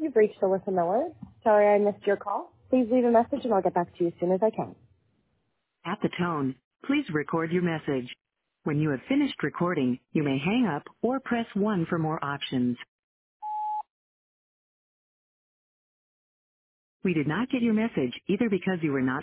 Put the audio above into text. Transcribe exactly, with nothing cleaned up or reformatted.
You've reached Alyssa Miller. Sorry I missed your call. Please leave a message and I'll get back to you as soon as I can. At the tone, please record your message. When you have finished recording, you may hang up or press one for more options. We did not get your message either because you were not